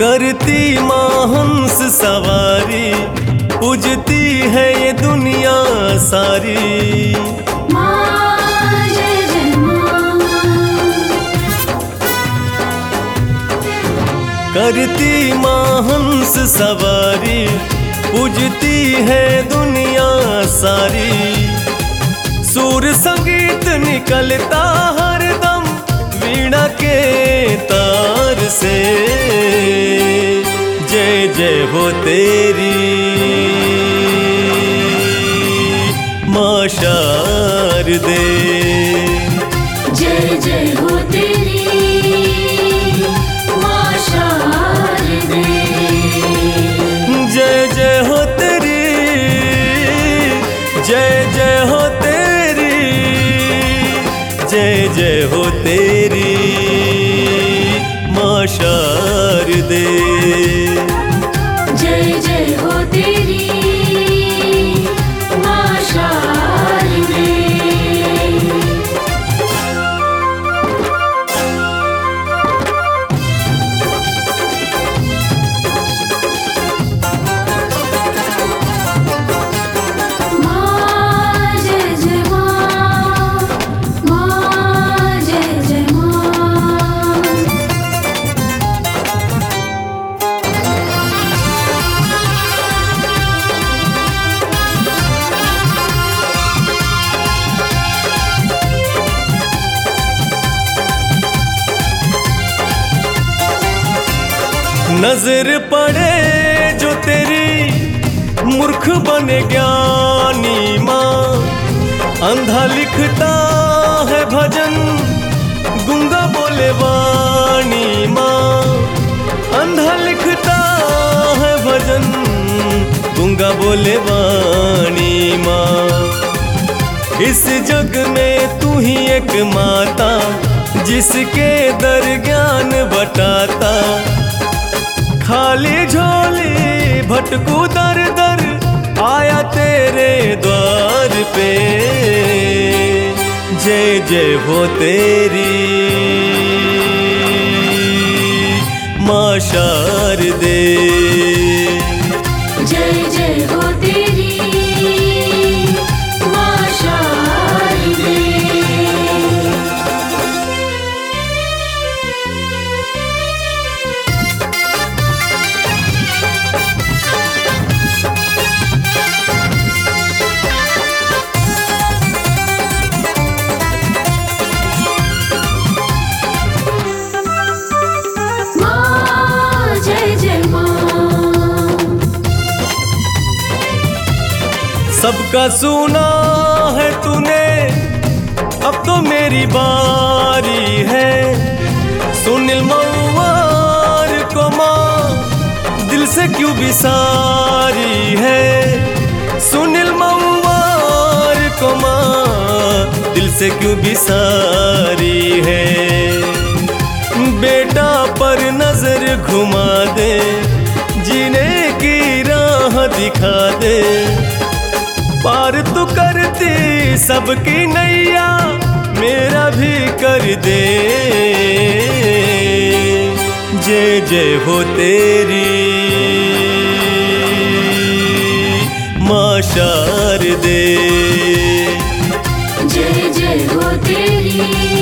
करती माँ हंस सवारी, पूजती है ये दुनिया सारी। माँ जय जय माँ। करती माँ हंस सवारी, पूजती है दुनिया सारी। सुर संगीत निकलता हरदम वीणा के तार से। जय जय हो तेरी माँ शारदे। जय जय हो तेरी माँ शारदे। जय जय हो तेरी, जय जय हो तेरी, जय जय हो तेरी माँ शारदे। जय जय हो तेरी माँ शारदे। माँ जय जय माँ। माँ जय जय माँ। नजर पड़े जो तेरी, मूर्ख बने ज्ञानी माँ। अंधा लिखता है भजन, गूंगा बोले वाणी माँ। अंधा लिखता है भजन, गूंगा बोले वाणी माँ। इस जग में तू ही एक माता, जिसके दर ज्ञान बटाता। खाली झोली भटकू दर दर, आया तेरे द्वार पे। जय जय हो तेरी माँ शारदे। जय जय हो तेरी माँ शारदे। माँ जय जय माँ। सबका सुना है तूने, अब तो मेरी बारी है। सुनील मऊआर को माँ दिल से क्यों बिसारी है। सुनील मऊआर को माँ दिल से क्यों बिसारी है। बेटा पर नजर घुमा दे, जीने की राह दिखा दे। पार तू करती सबकी नैया, मेरा भी कर दे। जय जय हो तेरी माँ शारदे। जय जय हो तेरी